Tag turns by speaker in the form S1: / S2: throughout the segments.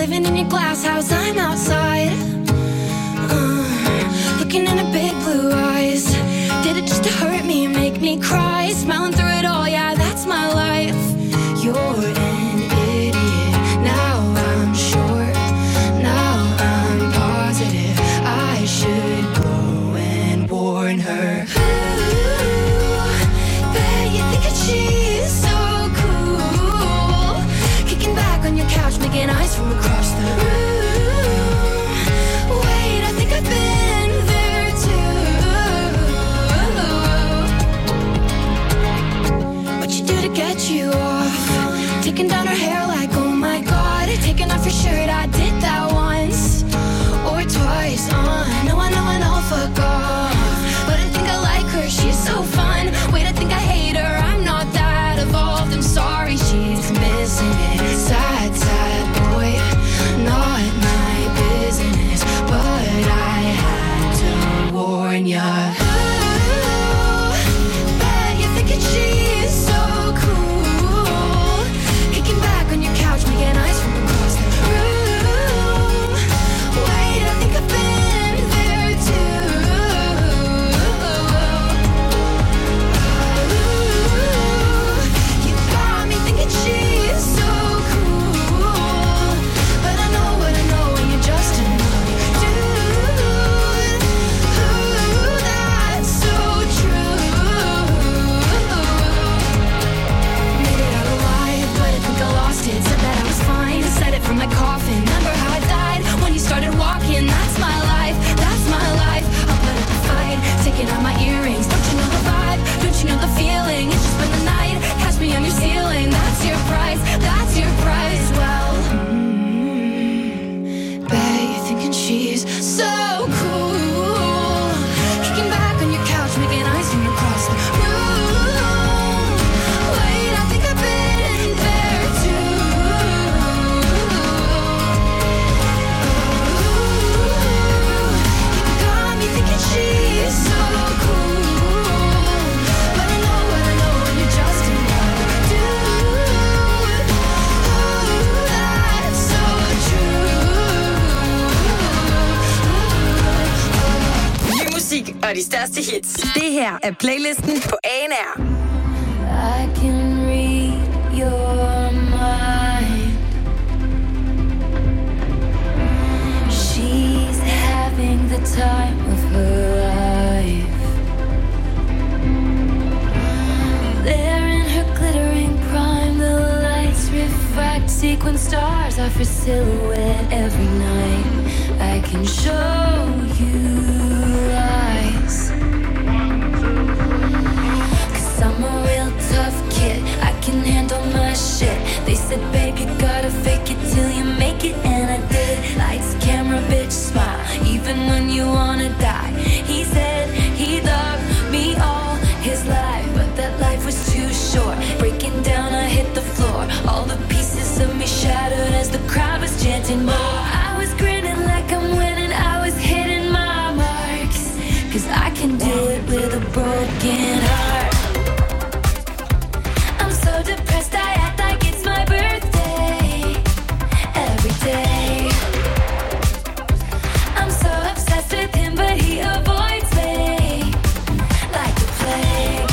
S1: living in your glass house, I'm outside. Looking in her big blue eyes. Did it just to hurt me, make me cry? Smiling through it all, yeah, that's my life. You're an idiot. Now I'm sure, now I'm positive I should go and warn her. Ooh, bet you think that she's so cool. Kicking back on your couch, making eyes from across the room. Wait, I think I've been there too. What you do to get you off? Taking down her hair like, oh my god. Taking off your shirt, I did that once or twice. I know, fuck off. But I think I like her, she's so fun. Wait, I think I hate her, I'm not that evolved. I'm sorry, she's missing it. Sad, sad boy, not my business. But I had to warn ya. Ooh, bet you're thinking she's so cool. Kicking back on your couch, making eyes from across the room. Wait, I think I've been there too. Ooh, you got me thinking she's so cool. But I know what I know, and you're just another dude. Ooh, that's so true. Made it out alive, but I think I lost it. Said that I was fine, said it from my coffin. Remember how I died when you started walking? That's my life, that's my life. I'll put up a fight, taking out my earrings. Don't you know the vibe? Don't you know the feeling? It's just been the night, catch me on your ceiling. That's your price, that's your price. Well, bet you're thinking she's so cool. Kicking back on your couch, making eyes from across the room. Wait, I think I've been there too. You got me thinking she's so cool. But I know what I know, and you're just another dude. Ooh, that's so true.
S2: Ny musik og de største hits. Det her er playlisten på ANR.
S1: I can read your mind. She's having the time of her life. There in her glittering prime, the lights refract sequin stars off her silhouette every night. I can show you eyes. I'm a real tough kid, I can handle my shit. They said, babe, you gotta fake it till you make it, and I did. Lights, camera, bitch, smile, even when you wanna die. He said he loved me all his life, but that life was too short. Breaking down, I hit the floor. All the pieces of me shattered as the crowd was chanting more. I was grinning like I'm winning, I was hitting my marks. Cause I can do it with a broken heart. So depressed, I act like it's my birthday every day. I'm so obsessed with him, but he avoids me like the plague.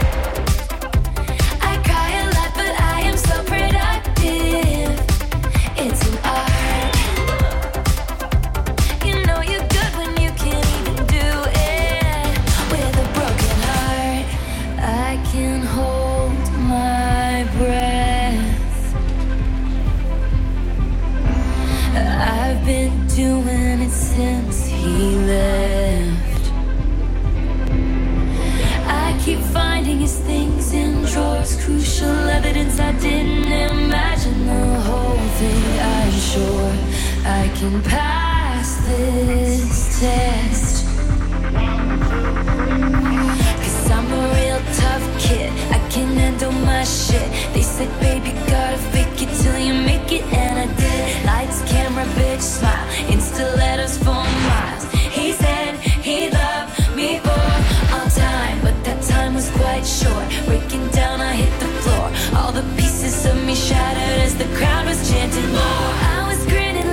S1: I cry a lot, but I am so productive. It's an art. You know you're good when you can't even do it with a broken heart. I can hold my breath. I've been doing it since he left. I keep finding his things in drawers, crucial evidence I didn't imagine the whole thing. I'm sure I can pass this test. Cause I'm a real tough kid, I can handle my shit. They said, baby, you gotta fake it till you make it, and I did. Lights, camera, bitch, smile, Insta letters for miles. He said he loved me for all time, but that time was quite short. Breaking down, I hit the floor. All the pieces of me shattered as the crowd was chanting more. I was grinning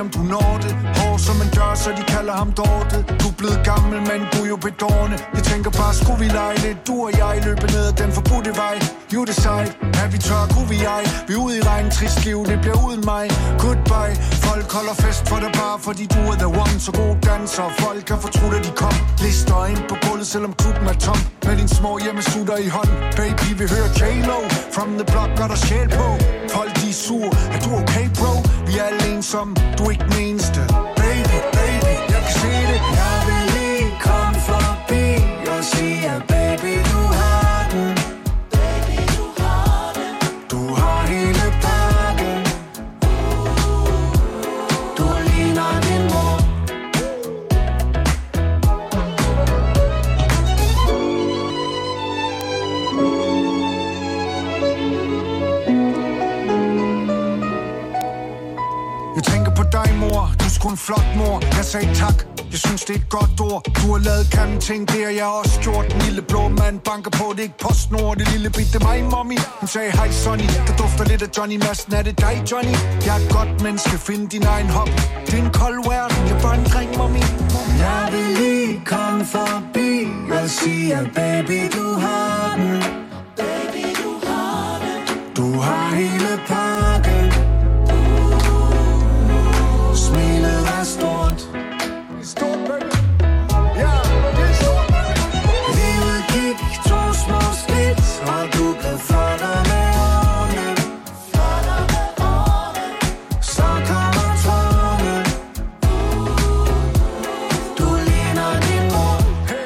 S3: om du når det. Hår som en dør, så de kalder ham Dorte. Du er blevet gammel, men du er jo bedårende. Jeg tænker bare, skulle vi lege lidt? Du og jeg løber ned ad den forbudte vej. You decide, er vi tør, kunne vi ej? Vi er ude i regn, trist liv, det bliver uden mig. Goodbye, folk holder fest for dig bare, fordi du er the one. Så god danser, folk kan fortrudt, at de kom. Lister ind på gulvet, selvom klubben er tom. Med din små hjemmesutter i hånd. Baby, vi hører J-Lo. From the block, gør der sjæl på. Folk, de er sur, er du okay, bro? Vi er alle ensomme, du er ikke den eneste. Baby, baby, jeg kan se det.
S4: Jeg vil lige komme forbi og sige, at baby, du har den. Baby, du har den.
S3: Du har hele pakken.
S4: Du ligner din mor.
S3: Jeg tænker på dig, mor. Du er sgu en flot mor. Jeg sagde tak. Jeg synes, det er et godt ord. Du har lavet grimme ting, det har jeg også gjort. Den lille blå mand banker på, det er ikke PostNord. Det lille bit, det er mig, mommy. Hun sagde, hej Sonny. Der dufter lidt af Johnny Madsen. Er det dig, Johnny? Jeg er et godt menneske. Find din egen hop. Det er en kold verden. Jeg er bare en dreng, mommy.
S4: Jeg vil lige komme forbi og sige, at baby, du har den. Baby, du har den.
S3: Du har hele pakken.
S4: Smilet er stort.
S3: Stort, baby. Ja, det er stort, baby.
S4: Livet gik 2 små skridt, og du blev flottere med årene. Så kommer tårne. Du ligner din mor.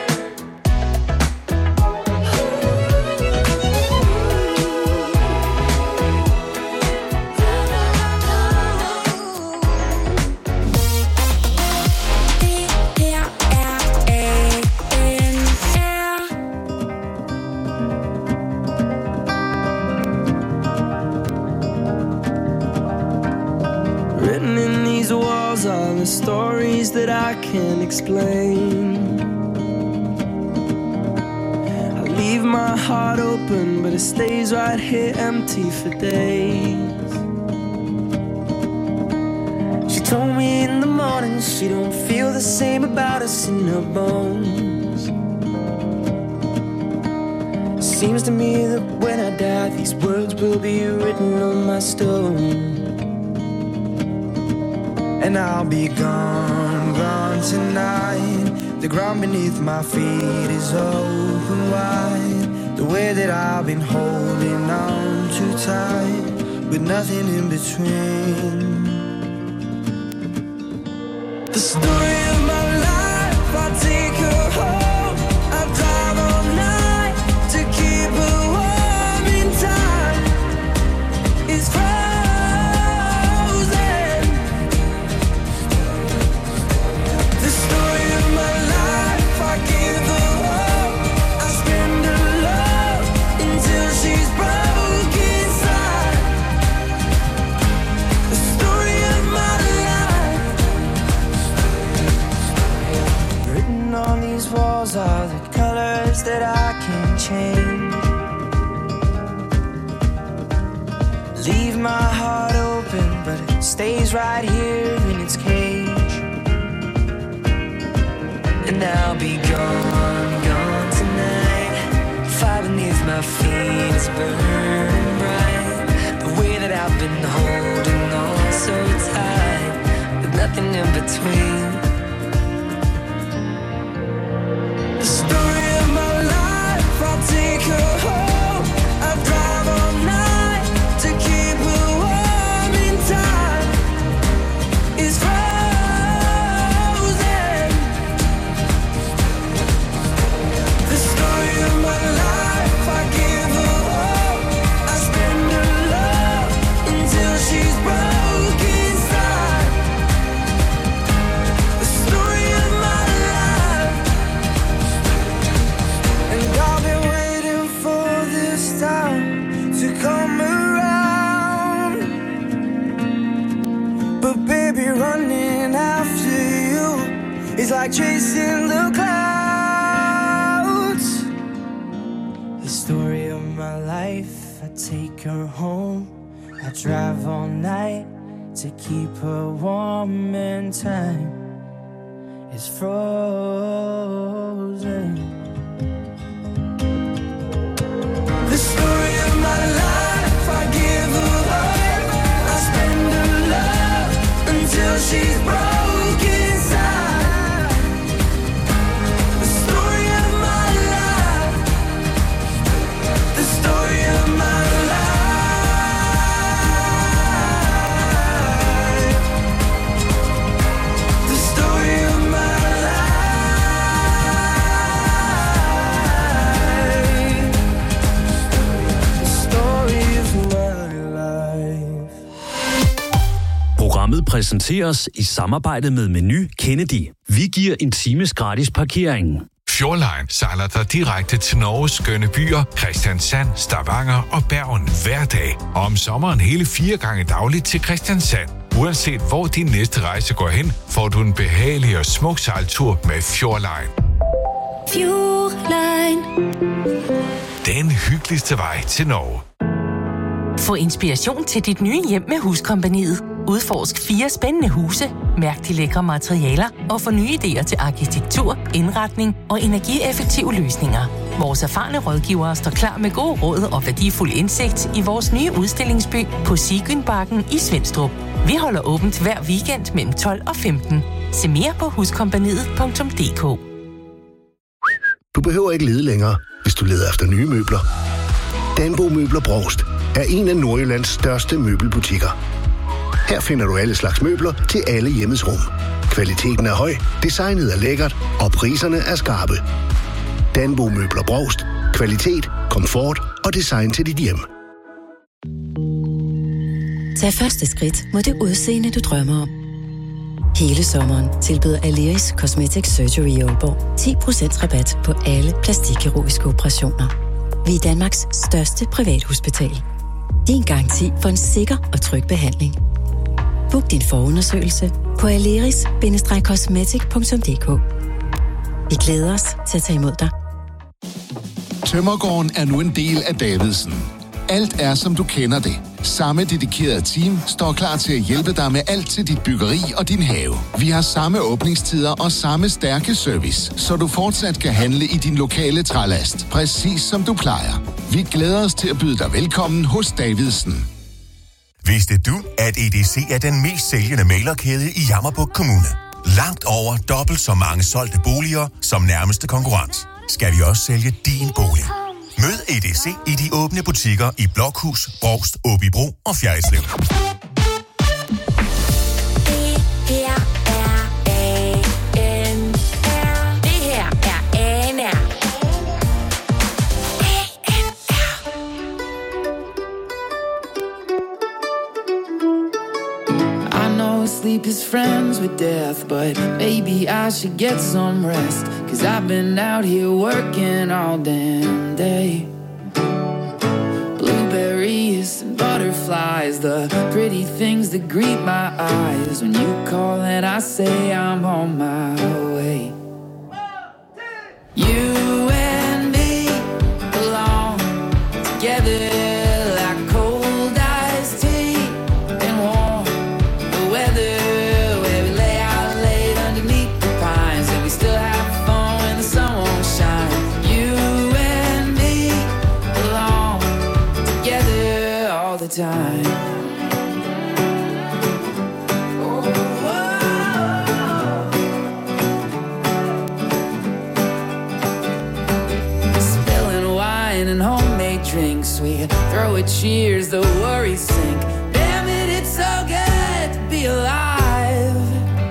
S5: Written in these walls are the stories that I can't explain. I leave my heart open, but it stays right here empty for days. She told me in the morning she don't feel the same about us in her bones. Seems to me that when I die, these words will be written on my stone.
S4: And I'll be gone, gone tonight. The ground beneath my feet is open wide. The way that I've been holding on too tight, with nothing in between.
S5: The story of my life, I take her home. I drive all night to keep her warm in time. It's frozen. The story of my life, I give her hope. I spend her love until she's broke inside. The story of my life. Written on these walls are the colors that I can't change. Leave my heart open, but it stays right here in its cage. And I'll be gone, gone tonight. Fire beneath my feet is burning bright. The way that I've been holding on so tight, with nothing in between. The story of my life, I'll take her home. I drive all night to keep her warm in time. It's frozen. The story of my life, I give her hope. I spend her love until she's broke inside. The story of my life.
S4: And I've been waiting for this time to come around. But baby, running after you is like chasing the clouds.
S5: The story of my life, I take her home. I drive all night
S4: to keep her warm and time is frozen. The story of my life, I give her up, I spend her love until she's broken inside. The story of my life, the story of my life, the story of my life, the story of my life.
S6: Programmet præsenteres i samarbejde med Meny Kennedy. Vi giver en times gratis parkering.
S7: Fjordline sejler dig direkte til Norges skønne byer, Kristiansand, Stavanger og Bergen hver dag. Og om sommeren hele 4 gange dagligt til Kristiansand. Uanset hvor din næste rejse går hen, får du en behagelig og smuk sejltur med Fjordline.
S1: Fjordline.
S7: Den hyggeligste vej til Norge.
S8: Få inspiration til dit nye hjem med Huskompagniet. Udforsk 4 spændende huse, mærk de lækre materialer og få nye idéer til arkitektur, indretning og energieffektive løsninger. Vores erfarne rådgivere står klar med gode råd og værdifuld indsigt i vores nye udstillingsby på Sigynbakken i Svenstrup. Vi holder åbent hver weekend mellem 12 og 15. Se mere på huskompagniet.dk.
S9: Du behøver ikke lede længere, hvis du leder efter nye møbler. Danbo Møbler Brovst er en af Nordjyllands største møbelbutikker. Her finder du alle slags møbler til alle hjemmets rum. Kvaliteten er høj, designet er lækkert, og priserne er skarpe. Danbo Møbler Brovst. Kvalitet, komfort og design til dit hjem.
S10: Tag første skridt mod det udseende, du drømmer om. Hele sommeren tilbyder Aleris Cosmetic Surgery i Aalborg 10% rabat på alle plastikkirurgiske operationer. Vi er Danmarks største privathospital. Din garanti for en sikker og tryg behandling. Book din forundersøgelse på aleris-cosmetic.dk. Vi glæder os til at tage imod dig.
S11: Tømmergården er nu en del af Davidsen. Alt er, som du kender det. Samme dedikerede team står klar til at hjælpe dig med alt til dit byggeri og din have. Vi har samme åbningstider og samme stærke service, så du fortsat kan handle i din lokale trælast, præcis som du plejer. Vi glæder os til at byde dig velkommen hos Davidsen.
S12: Vidste du, at EDC er den mest sælgende mailerkæde i Jammerbugt Kommune? Langt over dobbelt så mange solgte boliger som nærmeste konkurrent. Skal vi også sælge din bolig? Mød EDC i de åbne butikker i Blokhus, Brovst, Åbybro og Fjerritslev.
S4: Sleep is friends with death, but maybe I should get some rest, 'cause I've been out here working all damn day. Blueberries and butterflies, the pretty things that greet my eyes when you call and I say I'm on my way. You and me belong together. Time. Spilling wine and homemade drinks, we throw a cheers, the worries sink. Damn it, it's so good to be alive.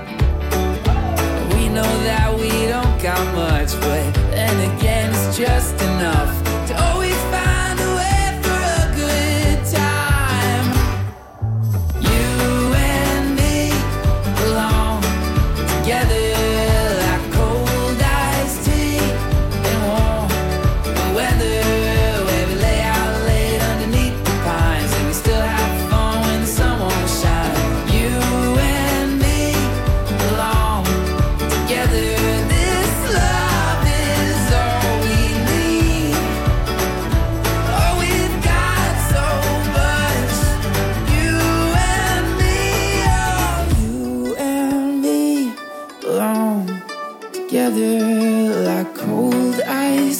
S4: We know that we don't got much, but then again it's just enough to always find a way. This love is all we need.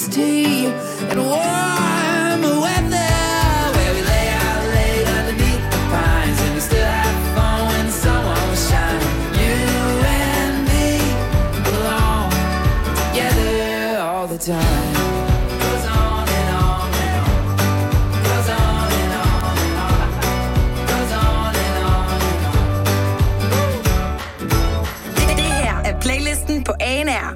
S13: iced tea and warm weather, where we lay out late underneath the pines and we still have fun when the sun won't shine. You and me belong together all the time. Goes on and on and on. Goes on and on and on. Goes on and on and on.
S2: Det her er playlisten på ANR.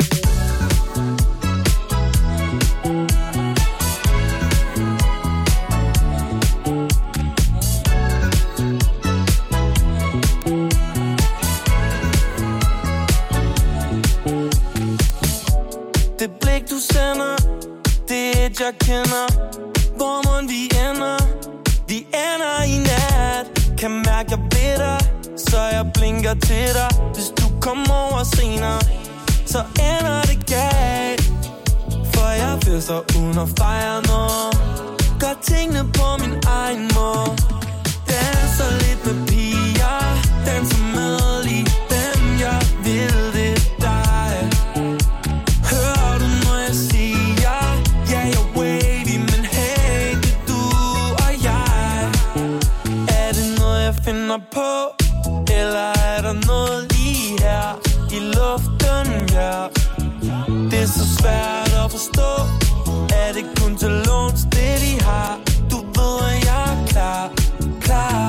S14: Det blik du sender, det er et jeg kender. Hvor mon vi ender? Vi ender i nat. Kan mærke jeg ved dig, så jeg blinker til dig. Hvis du kommer over senere, så ender det galt. For jeg fester uden at fejre noget. Gør tingene på min egen måde. Danser lidt med piger, danser med lige dem jeg vil, det er dig. Hører du når jeg siger, ja jeg er wavy, men hey det er du og jeg. Er det noget jeg finder på, eller er der noget lige her i luften, ja. Det er så svært at forstå. Er det kun til låns det vi har? Du ved at jeg er klar, klar.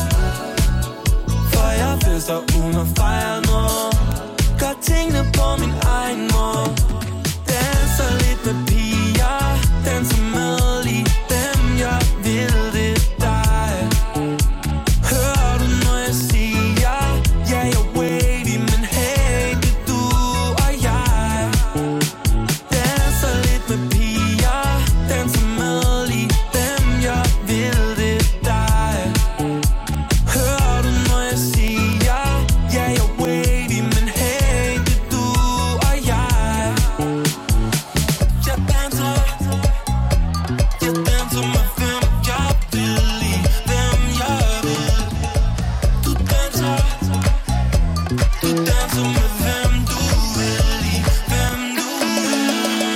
S14: For jeg fester uden at fejre noget. Gør tingene på min egen måde. Danser lidt med piger, danser med lige dem jeg vil, det er dig. Hører du når jeg siger, ja jeg er wavy, men hey det er du og jeg. Danser lidt med piger, danser med lige dem jeg vil, det er dig. Hører du når jeg siger, ja jeg er wavy, men hey det er du og jeg. Jeg danser med hvem jeg vil, lige dem jeg vil. Du danser med hvem du vil, lige hvem du vil.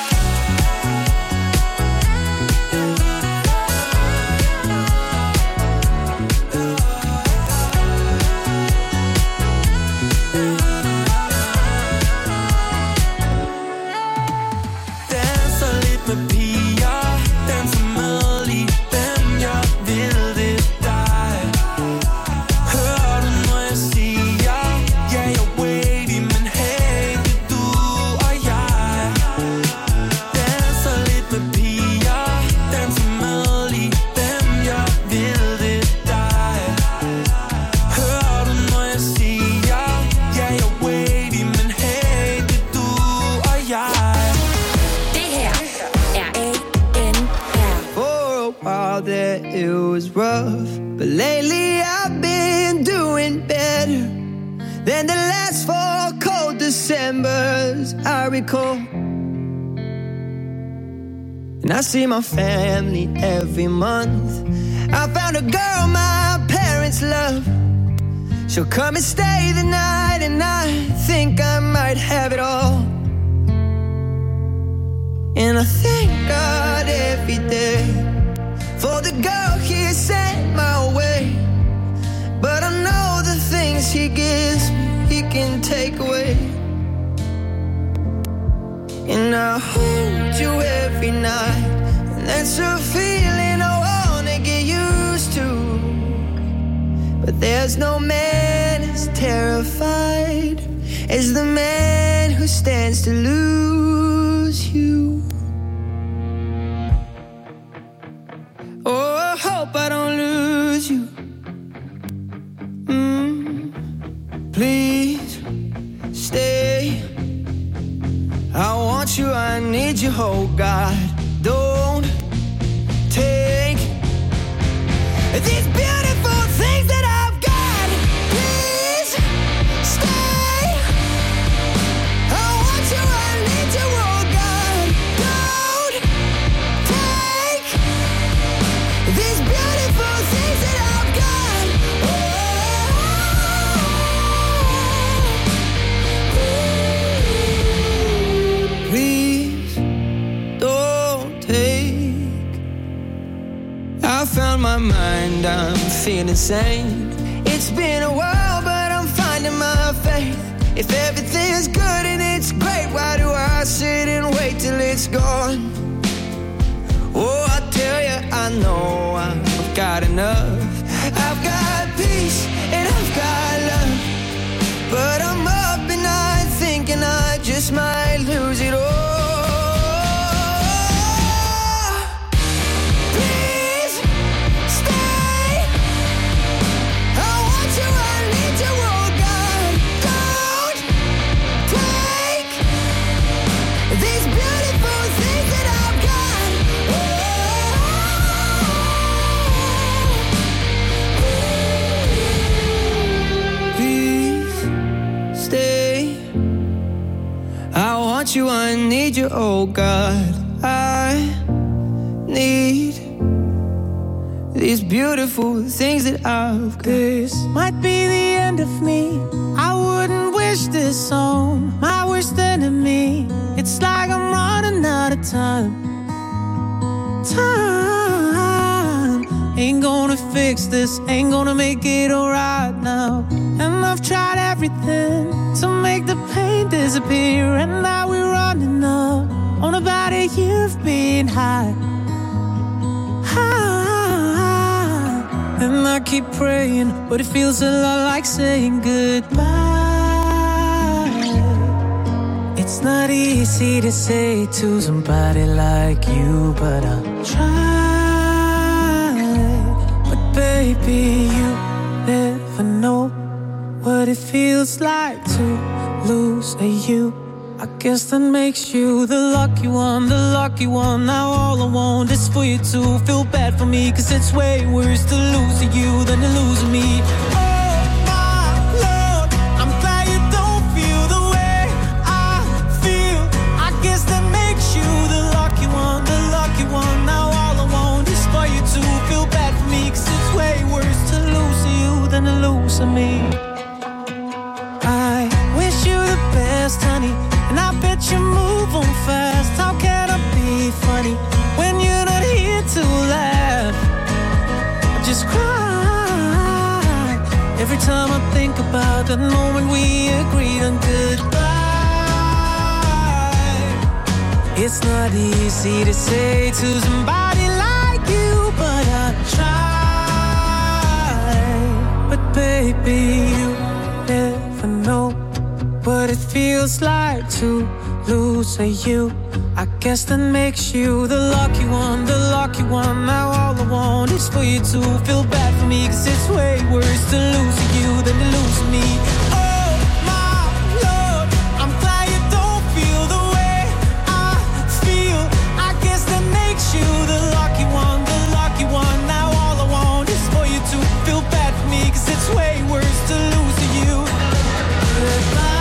S14: Danser lidt med piger, danser med lige dem jeg vil, det er dig. Hører du når jeg siger, ja jeg er wavy, men hey det er du og jeg. Danser lidt med piger, danser med lige dem jeg vil, det er dig. Hører du når jeg siger, ja jeg er wavy, men hey det er du og jeg.
S2: Det her er ANR.
S13: For a while there it was rough, but lately I've been doing better than the last 4 cold Decembers I recall. And I see my family every month. I found a girl my parents love. She'll come and stay the night, and I think I might have it all. And I thank God every day for the girl he sent my way. But I know the things he gives me, he can take away. And I hold you every night, and that's a feeling I wanna get used to. But there's no man as terrified as the man who stands to lose you. Oh, I hope I don't lose you. Please stay. I want you, I need you, oh God. Don't take these beautiful things that I've got. Please stay. I want you, I need you, oh God. Don't take these beautiful things that I've got. Please
S5: found my mind, I'm feeling sane. It's been a while, but I'm finding my faith. If everything's good and it's great, why do I sit and wait till it's gone? Oh, I tell you, I know I've got enough. I've got peace and I've got love, but I'm up at night thinking I just might lose it all. You, I need you, oh God. I need these beautiful things that I've got.
S15: This might be the end of me. I wouldn't wish this on my worst enemy. It's like I'm running out of time. Ain't gonna fix this, ain't gonna make it alright now. And I've tried everything to make the pain disappear, and now we're running up on about a year of being high. And I keep praying, but it feels a lot like saying goodbye. It's not easy to say to somebody like you, but I'll try. But baby, you never know what it feels like to lose a you. I guess that makes you the lucky one, the lucky one. Now all I want is for you to feel bad for me, 'cause it's way worse to lose you than to lose me. Oh my Lord, I'm glad you don't feel the way I feel. I guess that makes you the lucky one, the lucky one. Now all I want is for you to feel bad for me, 'cause it's way worse to lose you than to lose me. I wish you the best, honey, and I bet you move on fast. How can I be funny when you're not here to laugh? I just cry every time I think about that moment we agreed on goodbye. It's not easy to say to somebody like you, but I try. But baby, you never know what it feels like to lose a you. I guess that makes you the lucky one, the lucky one. Now all I want is for you to feel bad for me, 'cause it's way worse to lose you than to lose me. Oh my Lord, I'm glad you don't feel the way I feel. I guess that makes you the lucky one, the lucky one. Now all I want is for you to feel bad for me, 'cause it's way worse to lose you. Goodbye.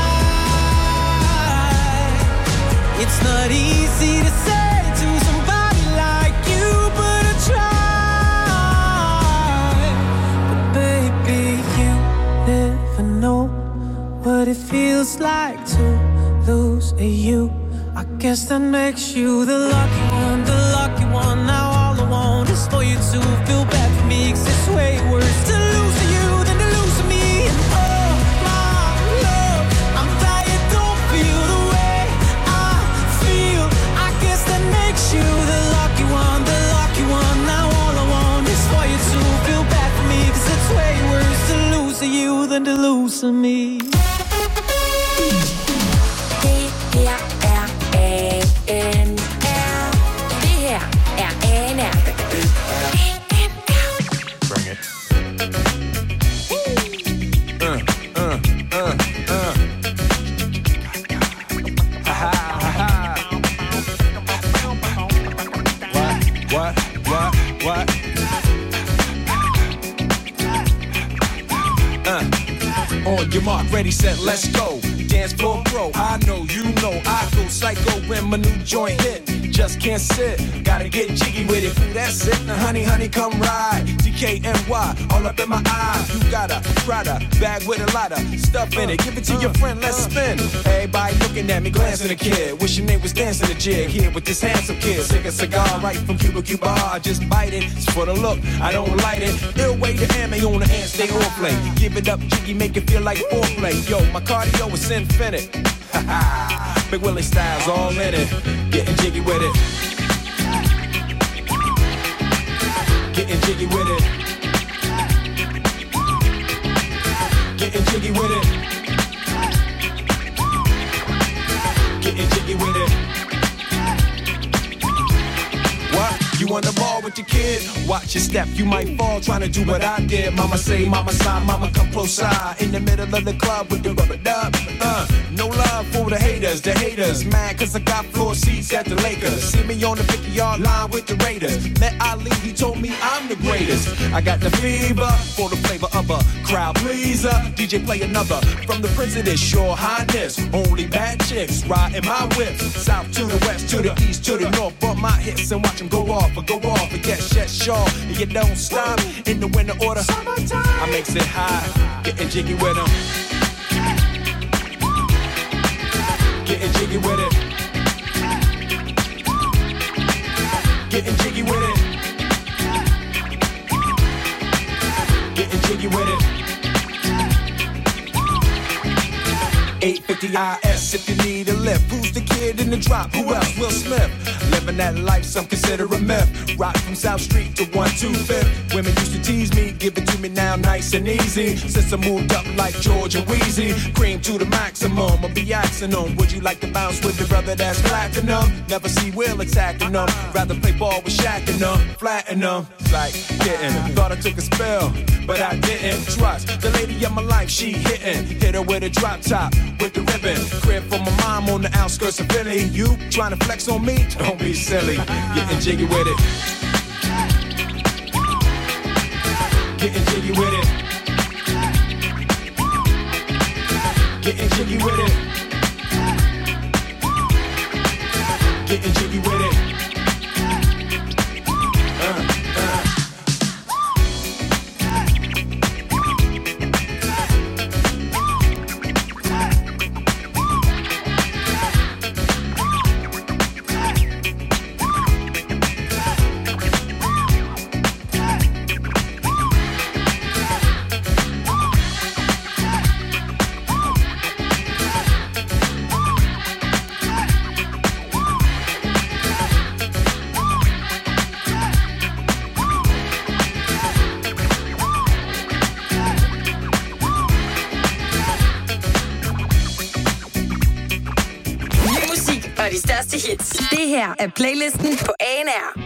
S15: It's not easy to say to somebody like you, but I try. But baby, you never know what it feels like to lose a you. I guess that makes you the lucky one, the lucky one. Now all I want is for you to feel bad for me, 'cause it's way worse to lose you than to lose me. And oh my Lord, I'm glad you don't feel the way I feel. I guess that makes you the lucky one, the lucky one. Now all I want is for you to feel bad for me, 'cause it's way worse to lose you than to lose me.
S2: Det her er ANR.
S16: Bring it. What? On your mark, ready, set, let's go. Dance floor pro, I know, you know, I go psycho when my new joint hit. just can't sit. Gotta get jiggy with it. Ooh, that's it. Now, honey, honey, come ride. DKNY, all up in my eye. You got a Prada bag with a lot of stuff in it. Give it to your friend, let's spin. Everybody looking at me, glancing a kid. Wishing they was dancing a jig here with this handsome kid. Take a cigar right from Cuba Cuba. I just bite it. It's for the look, I don't light it. Ill way to ammo on the hand, stay on play. Give it up, jiggy, make it feel like foreplay. Yo, my cardio is infinite. Big Willie Styles all in it. Getting jiggy with it. Getting jiggy with it. Getting jiggy with it. Getting jiggy with it. What? You on the ball with your kid? Watch your step, you might fall trying to do what I did. Mama say, mama sign, mama come close side. In the middle of the club with the rubber dub. No love for the haters. Mad cause I got floor seats at the Lakers. See me on the 50-yard line with the Raiders. Met Ali, he told me I'm the greatest. I got the fever for the flavor of a crowd pleaser. DJ play another from the Prince of this Your Highness. Only bad chicks riding my whip. South to the west, to the east, to the north. Bump my hips and watch them go off. And get shut shaw. And you don't stop in the winter order. I makes it high, getting jiggy with them. Getting jiggy with it. Getting jiggy with it. Getting jiggy with it. 850 IS if you need a lift. Who's the kid in the drop? Who else? Will Smith. Living that life, some consider a myth. Rock from South Street to 125th. Women used to tease me, give it to me now nice and easy. Since I moved up like George and Wheezy, cream to the maximum. I'll be asking them, would you like to bounce with the brother that's platinum? Never see Will attacking them. Rather play ball with Shaq and them, flatten them. Like getting, thought I took a spell, but I didn't. Trust the lady of my life, she hitting. Hit her with a drop top, with the ribbon. Crib for my mom on the outskirts of Philly. You trying to flex on me? Don't be silly. Getting jiggy with it. Getting jiggy with it. Getting jiggy with it. Getting jiggy with it.
S2: Og de største hits. Det her er playlisten på ANR.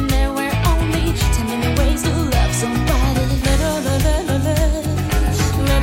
S1: Somebody,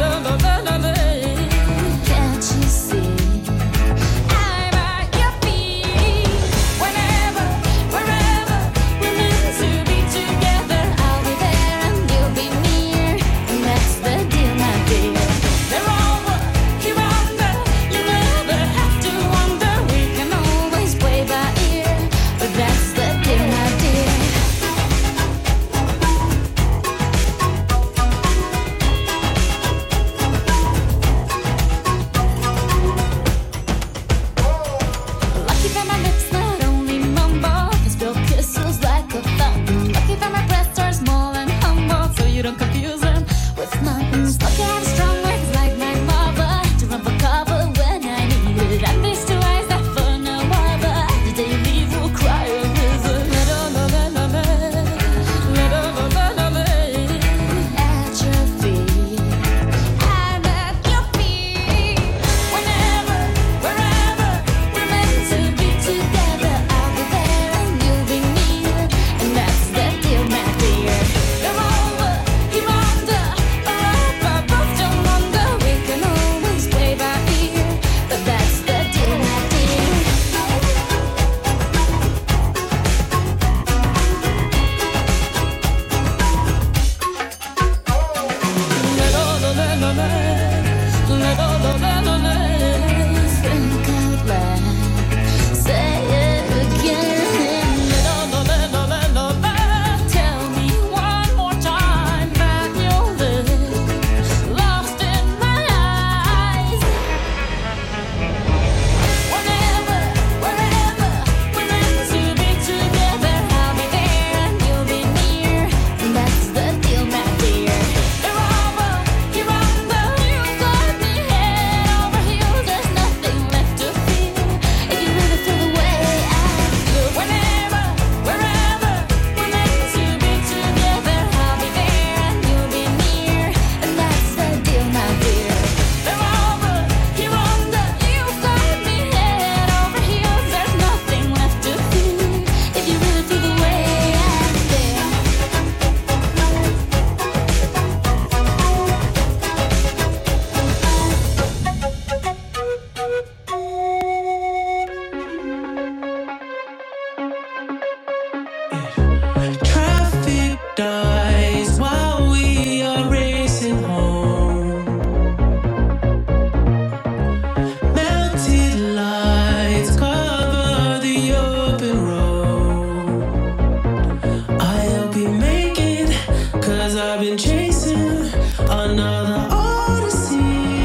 S15: another odyssey.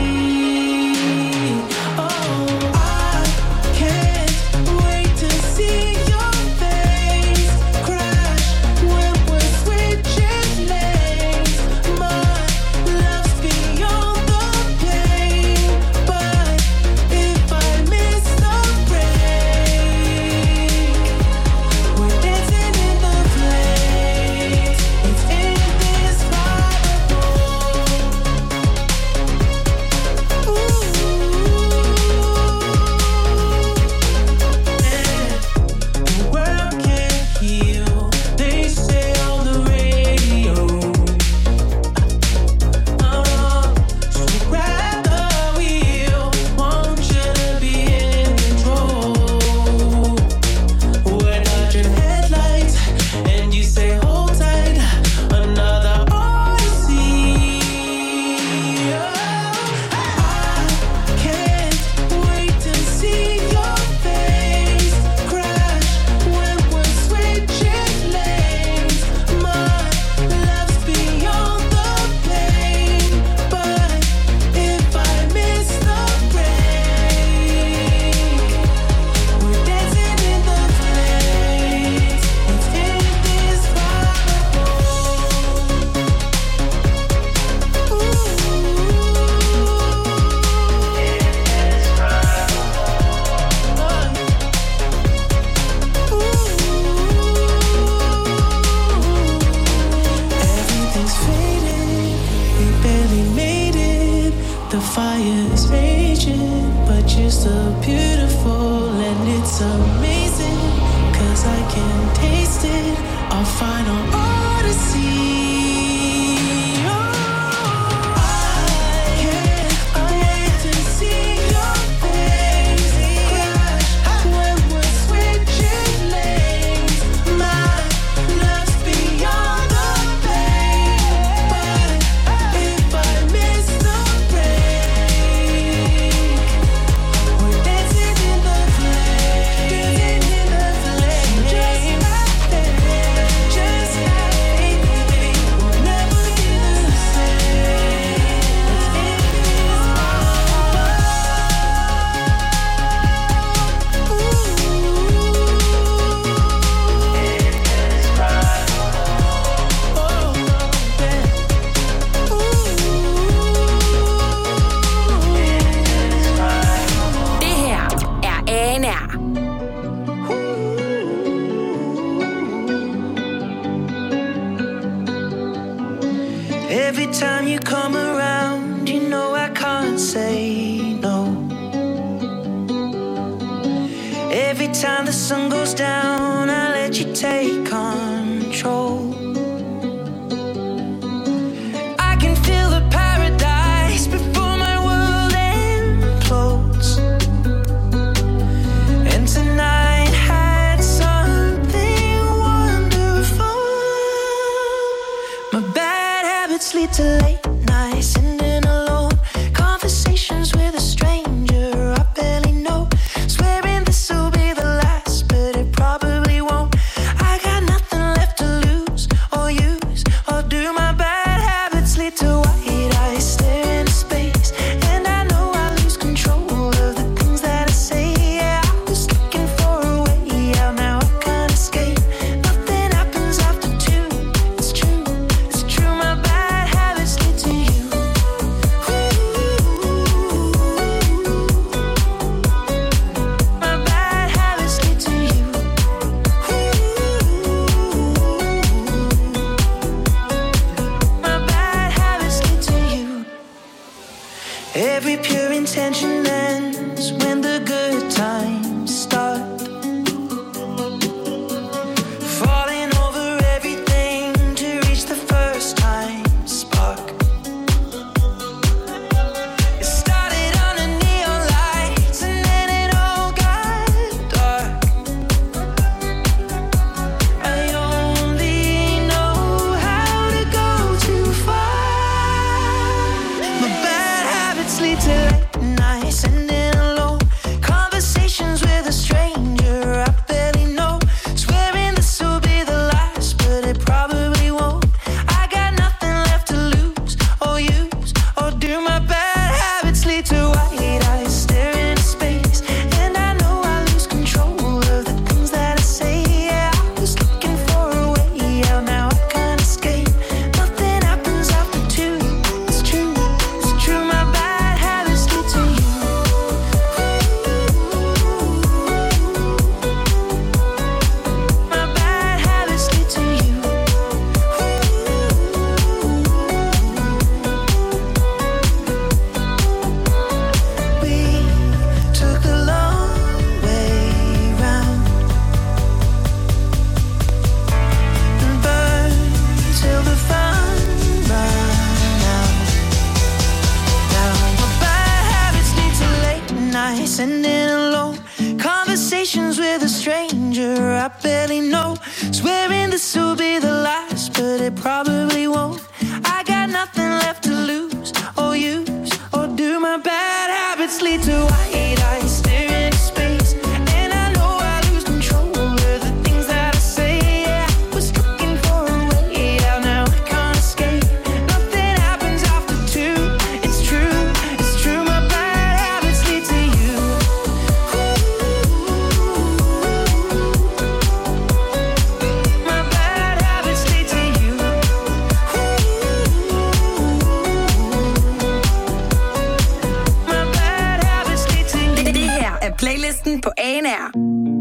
S15: Oh, I can't wait to see your face crash when we're switching lanes. My love's beyond the pain, but if I miss the break, we're dancing in the flames. It's indescribable. The world can't heal, they say on the radio. So grab the wheel, want you to be in control. We're dodging headlights, and you say hold tight, another odyssey. I can't wait to see your face crash when we're switching lanes. My love's beyond the pain, but if I miss the break, we're dancing in the flames. It's indescribable. Everything's faded, we barely made it. The fire's raging, but you're still beautiful, and it's amazing, 'cause I can taste it. Our final odyssey. I can't wait to see your face crash when we're switching lanes. My love's beyond the pain, but if I miss the break, we're dancing in the flames. Just have faith, we'll never be the same.
S2: Det her er ANR.
S15: Every time you come around, you know I can't say no. Every time the sun goes down, I let you take control. I can feel the paradise before my world implodes. And tonight had something wonderful. My bad habits lead to late nights, sitting alone, conversations with a stranger I barely know, swearing this will be the last, but it probably won't. I got nothing left to lose or use, or do my bad habits lead to white eyes staring into space, and I know I lose control of the things that I say. Yeah, I was looking for a way out, now I can't escape. Nothing happens after two. It's true, it's true. My bad habits lead to you. My bad habits lead to you. My bad habits lead to you. Every pure intention ends when the good times start. Falling over everything to reach the first time spark. It started under neon lights, and then it all got dark. I only know how to go too far. My bad habits lead to late nights, sitting alone, conversations with a stranger I barely know, swearing this will be the last, but it probably won't. I got nothing left to lose or use, sending alone. Conversations with a stranger I barely know. Swearing this will be the last, but it probably won't. I got nothing left to lose or use, or do my bad habits lead to white eyes staring into space? And I know I lose control of the things that I say. Yeah, I was looking for a way out, now I can't escape. Nothing happens after two. It's true, my bad habits lead to you. My bad habits lead to you. My bad habits lead to you.
S2: Det her er playlisten på ANR.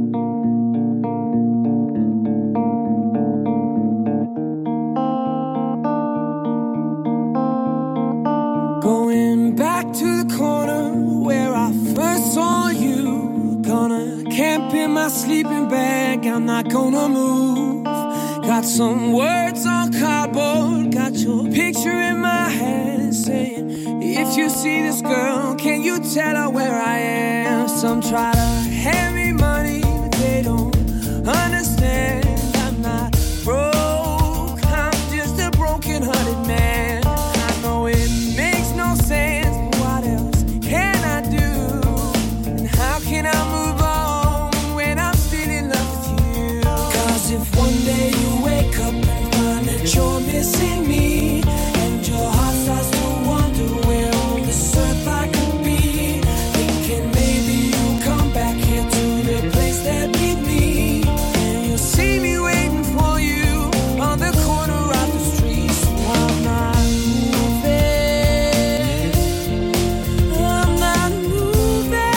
S15: Going back to the corner where I first saw you. Gonna camp in my sleeping bag, I'm not gonna move. Got some words on cardboard, got your picture in my hand, saying, if you see this girl, can you tell her where I am? Some try to hand me money, but they don't understand. I'm not broke, I'm just a broken-hearted man. I know it makes no sense, but what else can I do? And how can I move on when I'm still in love with you? 'Cause if one day you wake up and find that you're missing me, and your heart starts to wonder where on this earth I could be, thinking maybe you'll come back here to the place that beat me, and you'll see me waiting for you on the corner of the street. So I'm not moving, I'm not moving.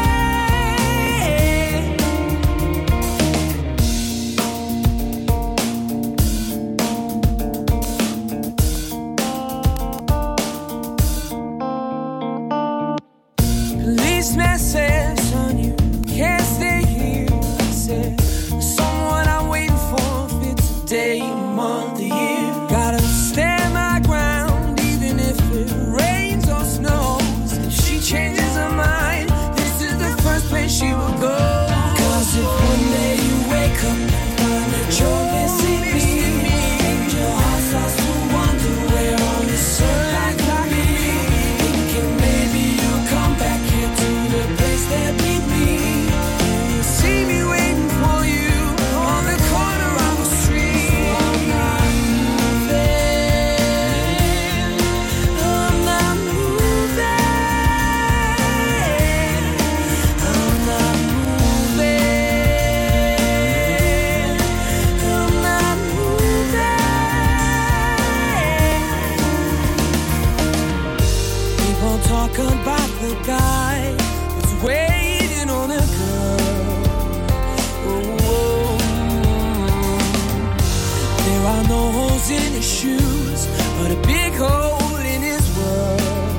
S15: Policeman said, son, you can't stay here. I said, someone I'm waiting for fits a day, a month, a year. Gotta stand my ground, even if it rains or snows. If she changes her mind, this is the first place she will go. 'Cause if one day you wake up and find that you're missing me, and your heart starts to wonder where on this earth I could be, thinking maybe you'll come back here to the place that beat me, and you'll see me waiting for you on the corner of the street. So I'm not moving, I'm not moving, I'm not moving, I'm not moving. People talk about the guy who's waiting on a girl. Oh, there are no holes in his shoes, but a big hole in his world.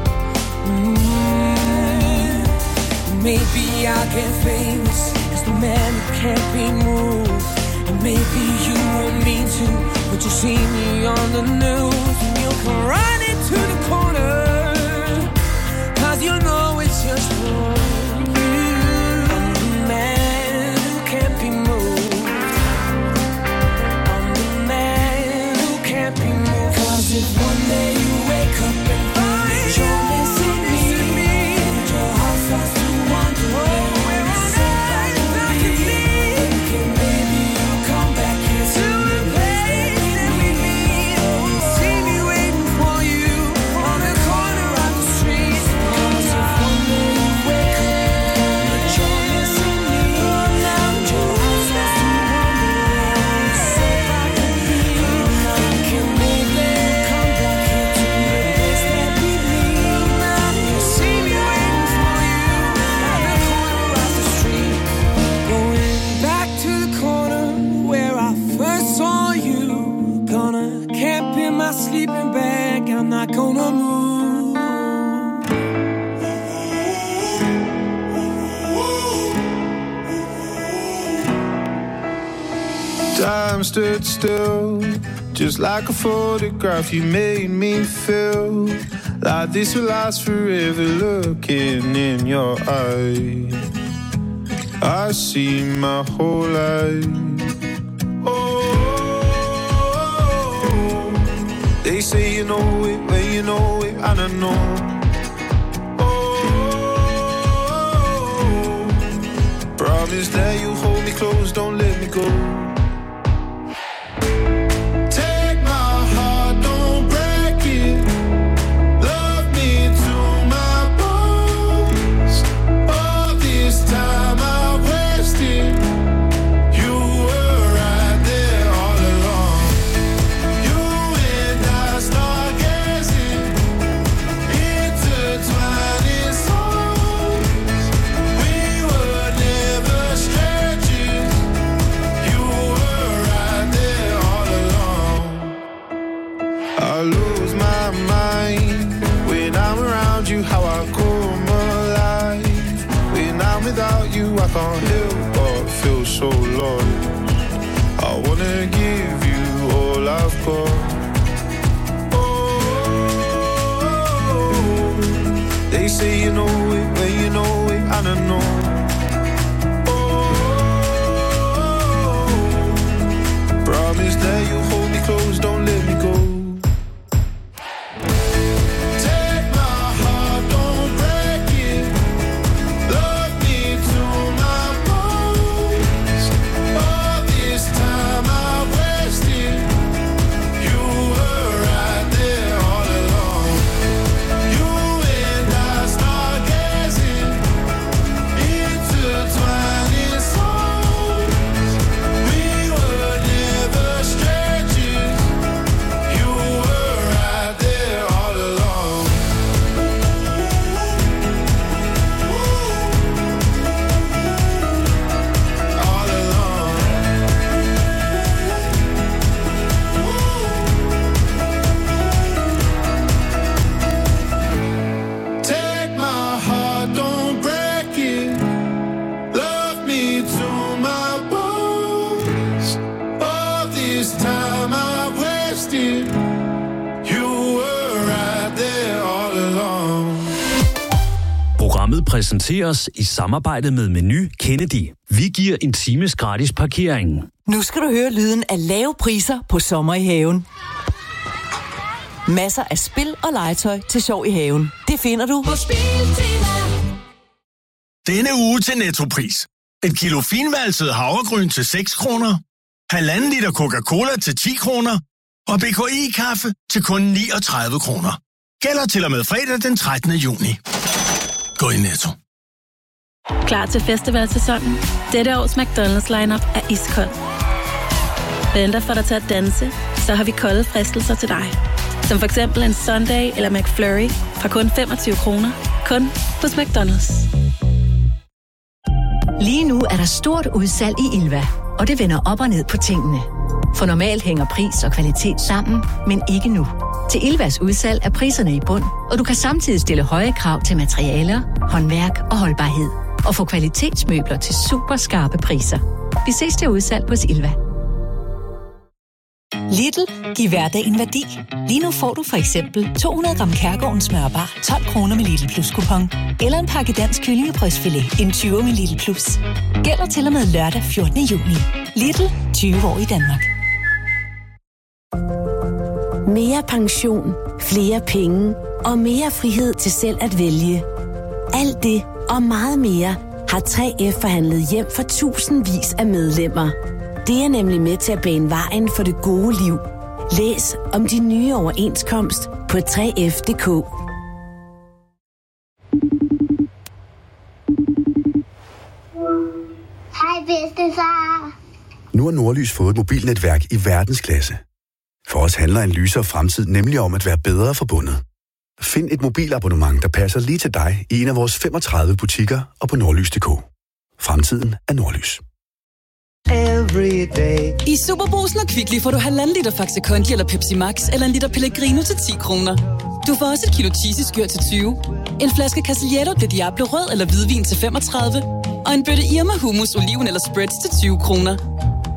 S15: Maybe I'll get famous as the man who can't be moved, and maybe you won't mean to, but you see me on the news, and you'll come running to the corner, 'cause you know it's just for you. I'm the man who can't be moved, I'm the man who can't be moved. 'Cause if one day you wake up and find that you're missing me, and your heart starts to wonder where on this earth I could be, thinking maybe you'll come back here to the place that we meet, and you'll see me waiting for you on the corner of the street. 'Cause if one day you wake up and find that you're missing me, and your heart starts to wonder where on this earth I could be, thinking maybe you'll come back here to the place that we meet, and you'll see me waiting for you on the corner of the street. Going back to the corner where I first saw you. Gonna camp in my sleeping bag, I'm not gonna move.
S17: Time stood still, just like a photograph you made me feel. Like this will last forever, looking in your eyes. I see my whole life. Oh, they say you know it when you know it, and I know. Oh, promise that you hold me close, don't let me go. I can't help but feel so lost. I wanna give you all I've got. Oh, they say you know it when you know it, and I know. Oh, promise that you hold me close, don't let me go.
S6: Præsenteres i samarbejde med Meny Kennedy. Vi giver en times gratis parkering.
S18: Nu skal du høre lyden af lave priser på sommer i haven. Masser af spil og legetøj til sjov i haven. Det finder du på Spiltema.
S19: Denne uge til Nettopris. Et kilo finvalset havregryn til 6 kroner. 1,5 liter Coca-Cola til 10 kroner. Og BKI-kaffe til kun 39 kroner. Gælder til og med fredag den 13. juni. Gå i Netto.
S20: Klar til festivalsæsonen? Dette års McDonald's lineup er iskold. Venter for dig til at danse, så har vi kolde fristelser til dig. Som for eksempel en Sundae eller McFlurry fra kun 25 kroner. Kun hos McDonald's.
S21: Lige nu er der stort udsalg i Ilva, og det vender op og ned på tingene. For normalt hænger pris og kvalitet sammen, men ikke nu. Til Ilvas udsalg er priserne i bund, og du kan samtidig stille høje krav til materialer, håndværk og holdbarhed. Og få kvalitetsmøbler til super skarpe priser. Vi ses til udsalg hos Ilva.
S22: Lidl, giv hverdagen værdi. Lige nu får du for eksempel 200 gram Kærgårdens smørbar, 12 kroner med Lidl Plus kupon. Eller en pakke dansk kyllingebrystfilet, en 20 med Lidl Plus. Gælder til og med lørdag 14. juni. Lidl, 20 år i Danmark.
S23: Mere pension, flere penge og mere frihed til selv at vælge. Alt det og meget mere har 3F forhandlet hjem for tusindvis af medlemmer. Det er nemlig med til at bane vejen for det gode liv. Læs om de nye overenskomst på 3F.dk.
S24: Hej bedstefar.
S25: Nu har Nordlys fået et mobilnetværk i verdensklasse. For os handler en lysere fremtid nemlig om at være bedre forbundet. Find et mobilabonnement, der passer lige til dig i en af vores 35 butikker og på nordlys.dk. Fremtiden er Nordlys.
S26: I Superbrugsen og Kvickly får du 1,5 liter Faxe Kondi eller Pepsi Max eller en liter Pellegrino til 10 kroner. Du får også et kilo cheesy-skyr til 20, en flaske Castillejo de Diablo rød eller hvidvin til 35, og en bøtte Irma hummus, oliven eller spreads til 20 kroner.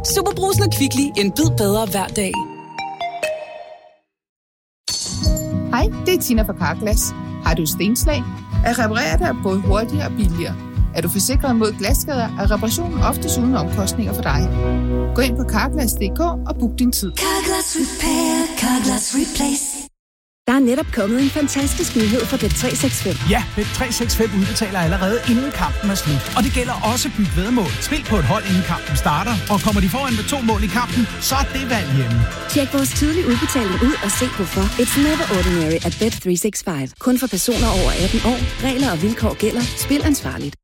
S26: Superbrugsen og Kvickly, en bid bedre hver dag.
S3: Hej, det er Tina fra Carglass. Har du stenslag? At reparere det er både hurtigere og billigere. Er du forsikret mod glasskader, er reparationen oftest uden omkostninger for dig. Gå ind på Carglass.dk og book din tid.
S7: Carglass Repair, Carglass Replace.
S23: Der er netop kommet en fantastisk nyhed fra Bet365.
S8: Ja, Bet365 udbetaler allerede inden kampen er slut. Og det gælder også Byg Væddemål. Spil på et hold inden kampen starter, og kommer de foran med 2 mål i kampen, så er det valg hjemme.
S23: Tjek vores tidlige udbetaling ud og se hvorfor. It's never ordinary at Bet365. Kun for personer over 18 år. Regler og vilkår gælder. Spil ansvarligt.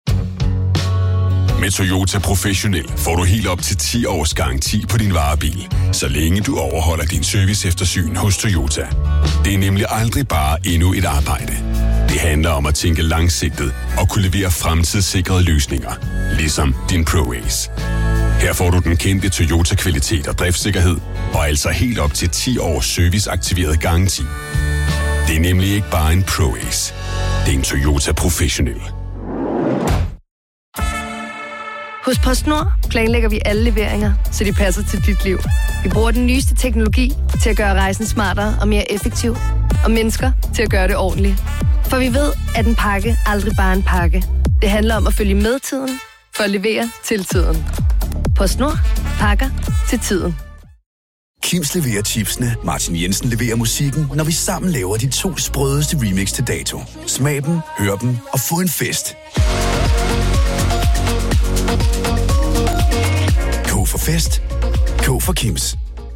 S9: Med Toyota Professionel får du helt op til 10 års garanti på din varebil, så længe du overholder din service eftersyn hos Toyota. Det er nemlig aldrig bare endnu et arbejde. Det handler om at tænke langsigtet og kunne levere fremtidssikrede løsninger, ligesom din ProAce. Her får du den kendte Toyota-kvalitet og driftssikkerhed, og altså helt op til 10 års serviceaktiveret garanti. Det er nemlig ikke bare en ProAce. Det er en Toyota Professionel.
S10: Hos PostNord planlægger vi alle leveringer, så de passer til dit liv. Vi bruger den nyeste teknologi til at gøre rejsen smartere og mere effektiv, og mennesker til at gøre det ordentligt. For vi ved, at en pakke aldrig bare er en pakke. Det handler om at følge med tiden, for at levere til tiden. PostNord. Pakker til tiden.
S11: Kims leverer chipsene, Martin Jensen leverer musikken, når vi sammen laver de 2 sprødeste remix til dato. Smag dem, hør dem og få en fest. K for fest. K for Kims.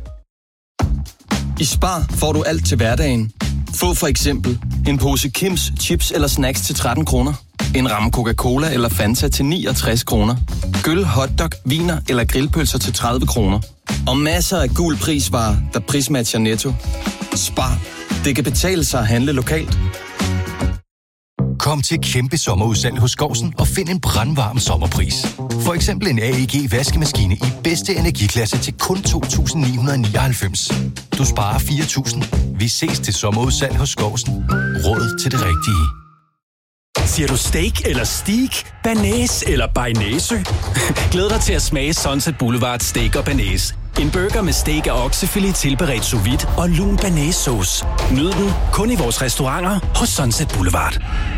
S27: I Spar får du alt til hverdagen. Få for eksempel en pose Kims chips eller snacks til 13 kroner. En ramme Coca-Cola eller Fanta til 69 kroner. Gyld, hotdog, viner eller grillpølser til 30 kroner. Og masser af gul prisvarer, der prismatcher Netto. Spar. Det kan betale sig at handle lokalt.
S28: Kom til kæmpe sommerudsalg hos Skovsen og find en brandvarm sommerpris. For eksempel en AEG vaskemaskine i bedste energiklasse til kun 2.999. Du sparer 4.000. Vi ses til sommerudsalg hos Skovsen. Råd til det rigtige.
S6: Siger du steak eller steak? Banæs eller bearnaise? Glæd dig til at smage Sunset Boulevard Steak og Banæs. En burger med steak og oksefilet tilberedt sous vide og lun banæssauce. Nyd den kun i vores restauranter hos Sunset Boulevard.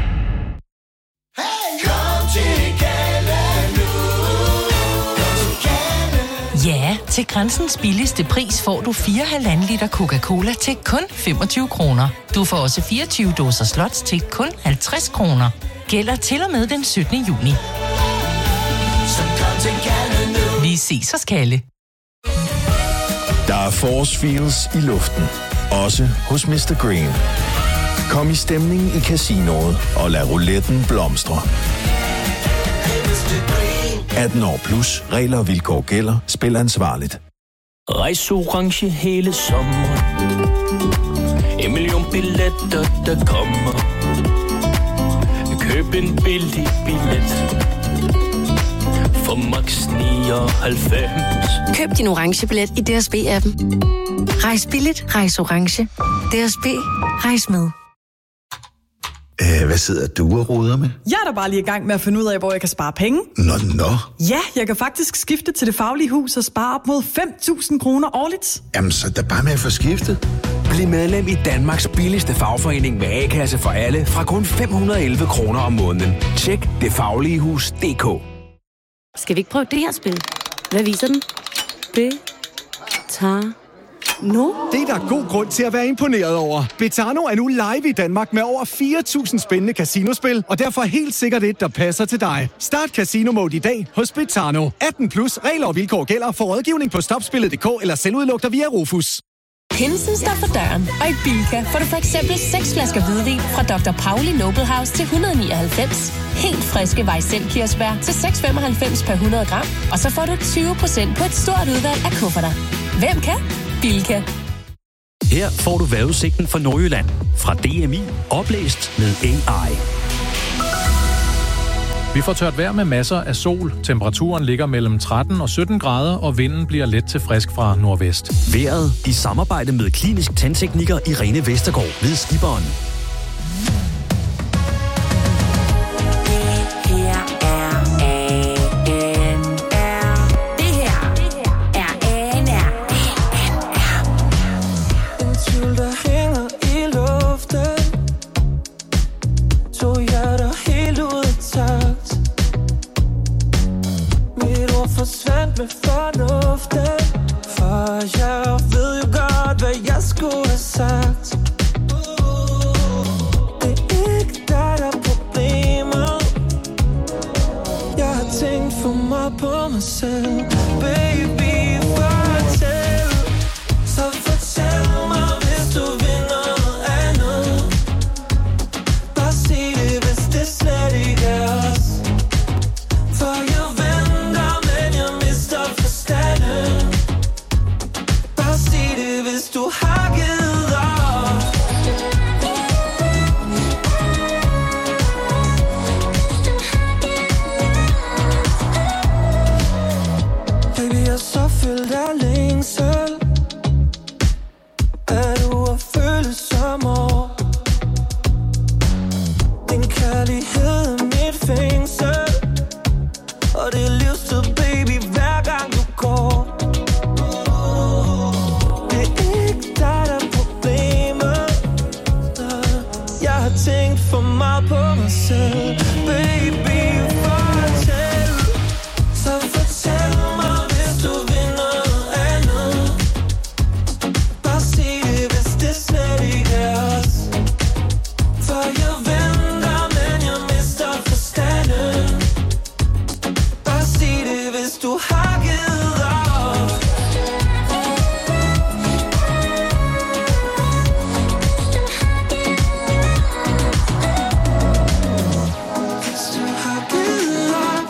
S18: Ja, til Grænsens billigste pris får du 4,5 liter Coca-Cola til kun 25 kroner. Du får også 24 dåser Slots til kun 50 kroner. Gælder til og med den 17. juni. Vi ses hos Kalle.
S29: Der er force feels i luften. Også hos Mr. Green. Kom i stemning i casinoet og lad rouletten blomstre. 18 år plus. Regler og vilkår gælder. Spil ansvarligt.
S30: Rejs orange hele sommer. En million billetter, der kommer. Køb en billig billet. For max 99.
S10: Køb din orange billet i DSB-appen. Rejs billigt, rejs orange. DSB, rejs med.
S31: Hvad sidder du og roder med?
S32: Jeg er da bare lige i gang med at finde ud af, hvor jeg kan spare penge.
S31: Nå.
S32: Ja, jeg kan faktisk skifte til Det Faglige Hus og spare op mod 5.000 kroner årligt.
S31: Jamen, så er bare med at få skiftet.
S33: Bliv medlem i Danmarks billigste fagforening med A-kasse for alle fra kun 511 kroner om måneden. Tjek detfagligehus.dk.
S23: Skal vi ikke prøve det her spil? Hvad viser den? Betano.
S8: Det er der god grund til at være imponeret over. Betano er nu live i Danmark med over 4.000 spændende casinospil, og derfor helt sikkert et, der passer til dig. Start Casino Mode i dag hos Betano. 18 plus, regler og vilkår gælder. For rådgivning på stopspillet.dk eller selvudlugter via Rufus.
S22: Pinsen står for døren, og i Bilka får du for eksempel 6 flasker hvidvin fra Dr. Pauli Noble House til 199. Helt friske Weissel-kirsebær til 6,95 per 100 gram. Og så får du 20% på et stort udvalg af kufferter. Hvem kan? Bilka.
S6: Her får du vejrudsigten for Nordjylland fra DMI, oplæst med AI.
S34: Vi får tørt vejr med masser af sol. Temperaturen ligger mellem 13 og 17 grader, og vinden bliver let til frisk fra nordvest.
S6: Vejret i samarbejde med klinisk tandtekniker Irene Vestergaard ved Skiberen.
S1: med fornuften, for jeg ved jo godt, hvad jeg skulle have sagt. Det er ikke dig, der er problemet. Jeg har tænkt for meget på mig selv. Baby, fortæl. Så fortæl mig, hvis du vil noget andet. Bare sig det, hvis det slet ikke er os. For jeg venter, men jeg mister forstanden. Bare sig det, hvis du har givet op. Baby, jeg er så fyldt af længsel, at du har følelser. Din kærlighed er mit fængsel, og det er livstid, baby, hver gang du går. Det er ikke dig, der er problemet. Jeg har tænkt for meget på mig selv. Baby, fortæl. Så fortæl mig, hvis du vil noget andet. Bare sig det, hvis det slet ikke er os. For jeg venter, men jeg mister forstanden. Bare sig det, hvis du har givet op. Hvis du har givet op,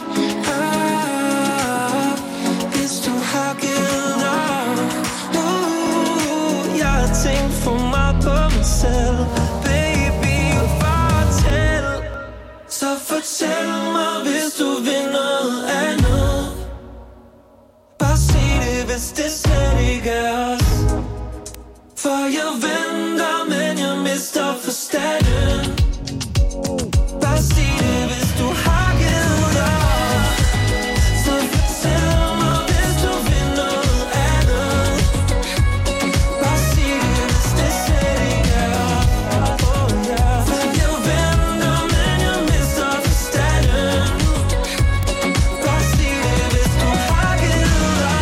S1: hvis du har givet op. Jeg har tænkt for meget på mig selv. Baby, fortæl. Så fortæl mig, hvis du vil noget andet. Bare sig det, hvis det slet ikke er os. For jeg venter, men jeg mister forstanden. Bare sig det, hvis du har givet op. Så fortæl mig, hvis du vil noget andet. Bare sig det, hvis det slet ikke er os. For jeg venter, men jeg mister forstanden. Bare sig det, hvis du har givet op.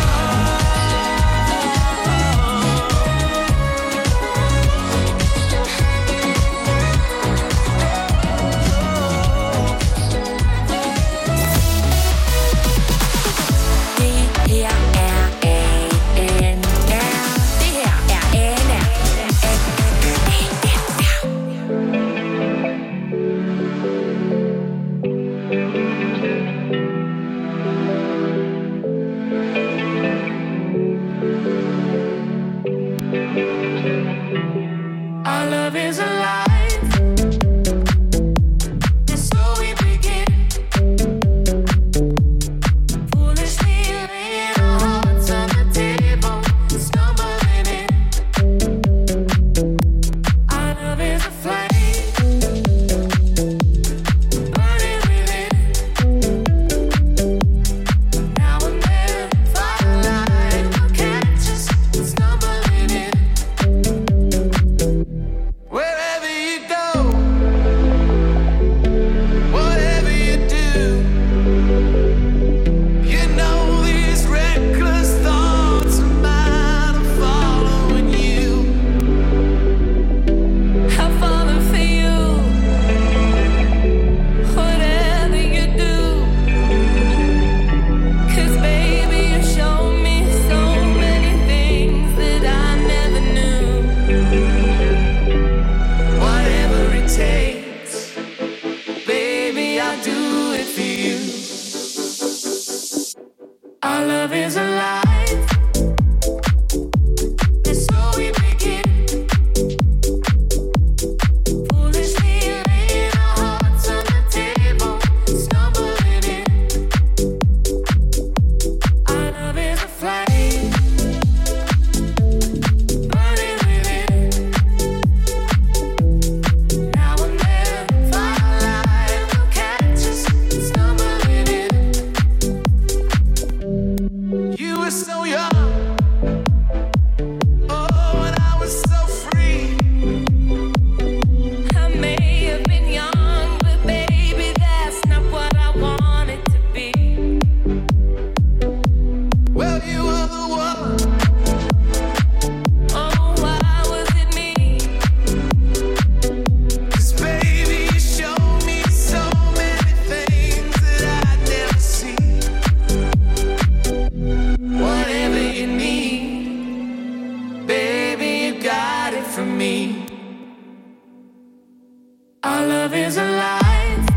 S1: love is alive,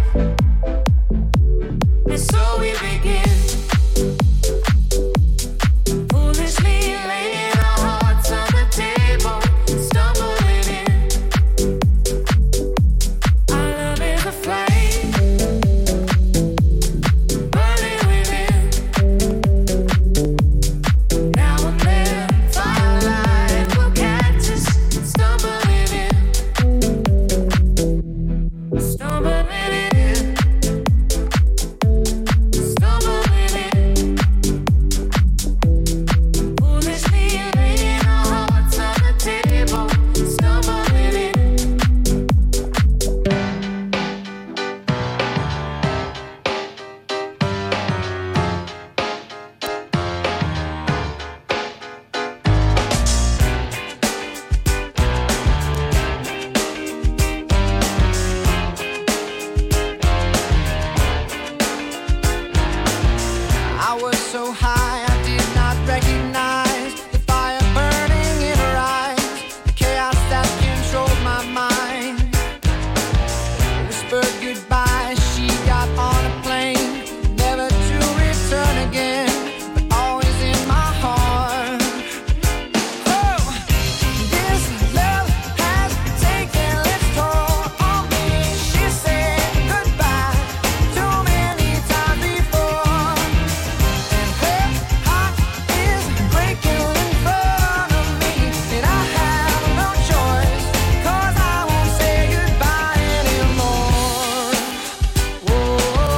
S1: and so we begin. Foolishly laying our hearts on the table, stumbling in. Our love is a flame, burning within. Now and then, firelight will catch us, stumbling in. Stumbling in. Stumbling in. Foolishly laying our hearts on the table, stumbling in. I was so high, I did not recognize the fire burning in her eyes, the chaos that controlled my mind. Whispered goodbye, she got on a plane, never to return again, but always in my heart. Oh, this love has taken its toll on me. She said goodbye too many times before. Her heart is breaking in front of me, and I have no choice, 'cause I won't say goodbye anymore. Whoa,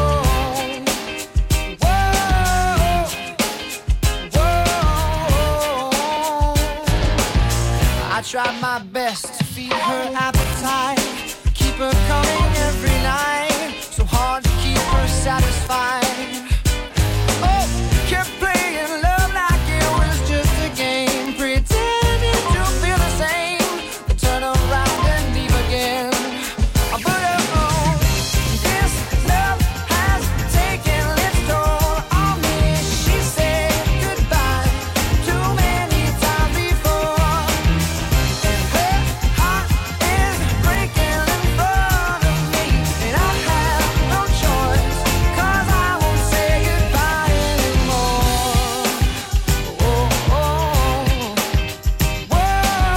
S1: whoa, whoa. I tried my best to feed her appetite, keep her coming every night, so hard to keep her satisfied. Oh, kept playing love like it was just a game, pretending to feel the same, but turn around and leave again. But oh, this love has taken its toll on me. She said goodbye too many times before, and her heart is breaking in front of me, and I have no choice, 'cause I won't say goodbye anymore. Oh, oh, whoa,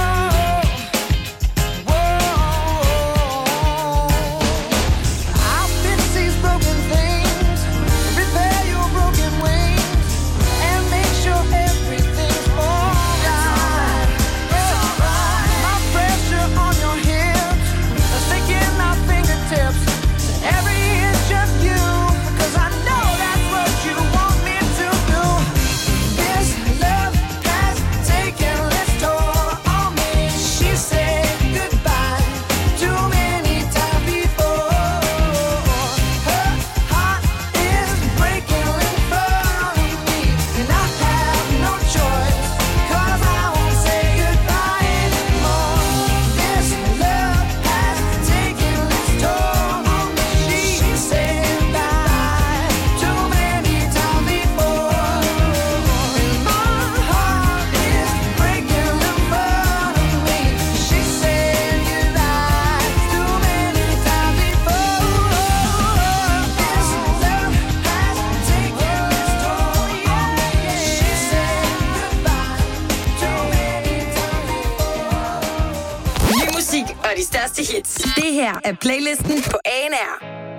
S1: whoa. I'll fix these broken things, repair your broken wings, and make sure everything's alright. It's alright. My pressure on your hips, sticking my fingertips to every inch of you, 'cause I know that's what you want me to do. This love has taken its toll on me. She said goodbye too many times before. Her heart is breaking in front of me, and I have no choice, 'cause I won't say goodbye anymore. This love has taken its toll on me. She said goodbye too many times before, and my heart is breaking in front of me. She said goodbye too many times before. This love has taken its toll on me. She said goodbye too many times before.
S2: Ny musik og de største hits. Det her er playlisten på ANR.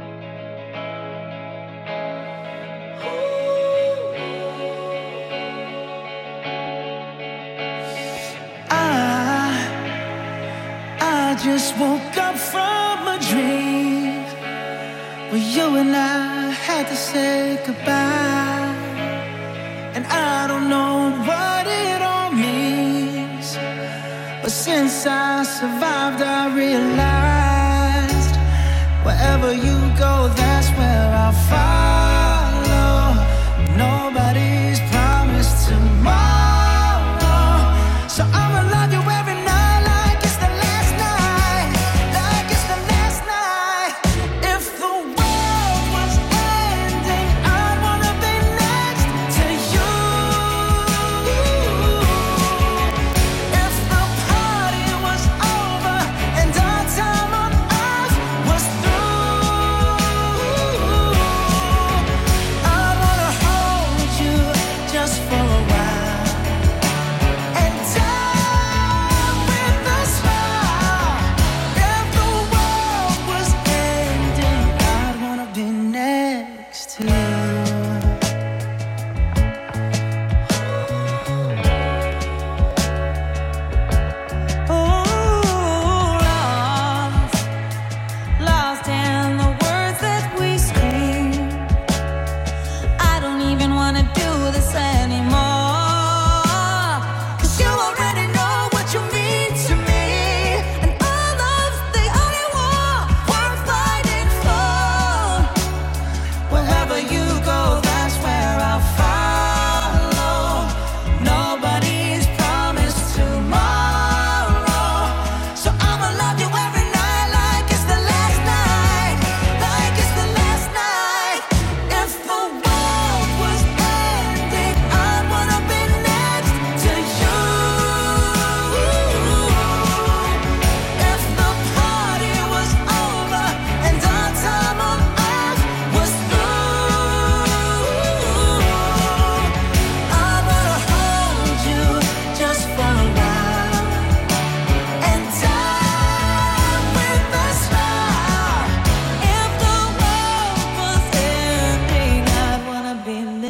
S1: I just woke up from a dream where you and I had to say goodbye, and I don't know what it all means, but since I survived I realized